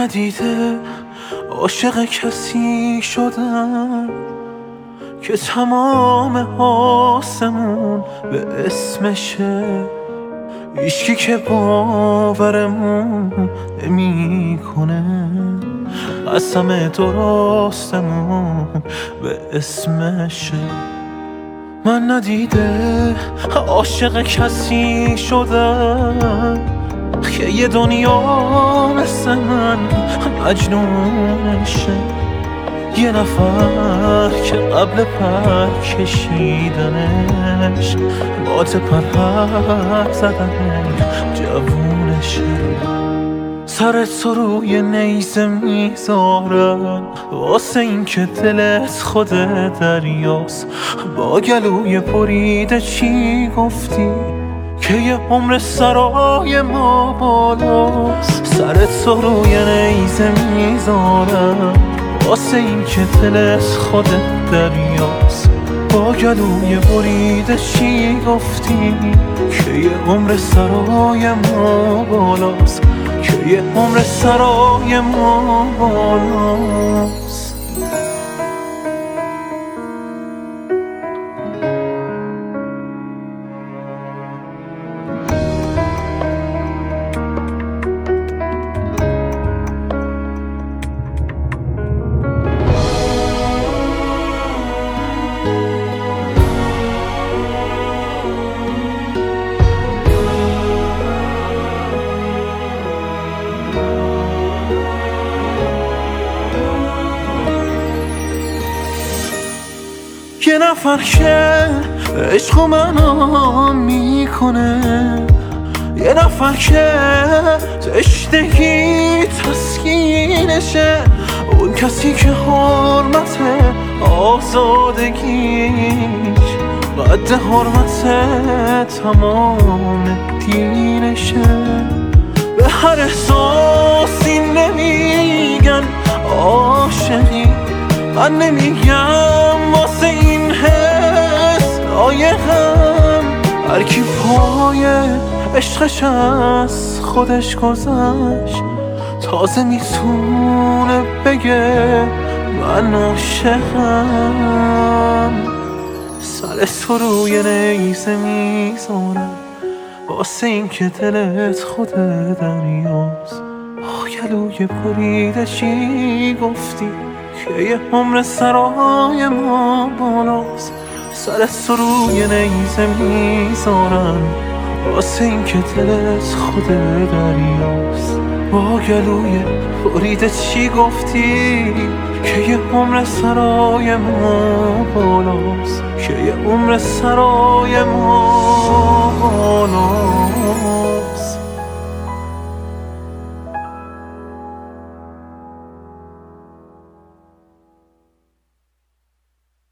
ندیده عاشق کسی شدم که تمام آسمون به اسمشه، هیچکی که باورمون نمی کنه، قسم درستمون به اسمشه. من ندیده عاشق کسی شدم که یه دنیا مثل من مجنونشه، یه نفر که قبل پر کشیدنش بات پر زدنش جوونشه. سرت رو روی نیزه میذارم واسه این که دلت خود دریاست، با گلوی بریده چی گفتی که یه عمر سرای ما بالاست. سرت رو روی نیزه میذارم واسه این که دلت خود دریاست، با گلوی بریده چی گفتی که یه عمر سرای ما بالاست، که یه عمر سرای ما بالاست. یه نفر که عشق منو میکنه، یه نفر که تشنگی تسکینشه، اون کسی که حرمت آزادگیش قد حرمت تمام دینشه. به هر احساسی نمیگن عاشقی، من نمیگم واسه این حس لایقم. هر کی پای عشقش از خودش گذشت تازه میتونه بگه من عاشقم. سر تو روی نیزه میذارم واسه این که دلت خود دریاست، با گلوی بریده چی گفتی که یه عمر سرای ما بالاست. سرت روی نیزه میذارم واسه این که دلت خود دریاست، با گلوی بریده چی گفتی که یه عمر سرای ما بالاست، که یه عمر سرای ما